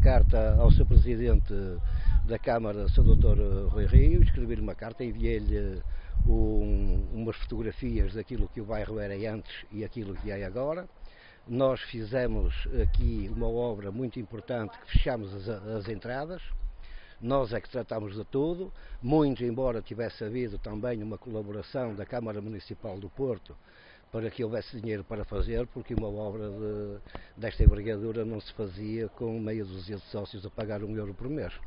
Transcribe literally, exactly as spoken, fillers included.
carta ao seu Presidente da Câmara, seu doutor Rui Rio, escrevi-lhe uma carta, enviei-lhe um, umas fotografias daquilo que o bairro era antes e aquilo que é agora. Nós fizemos aqui uma obra muito importante, que fechamos as, as entradas. Nós é que tratamos de tudo, muito embora tivesse havido também uma colaboração da Câmara Municipal do Porto para que houvesse dinheiro para fazer, porque uma obra de, desta envergadura não se fazia com meia dúzia de sócios a pagar um euro por mês.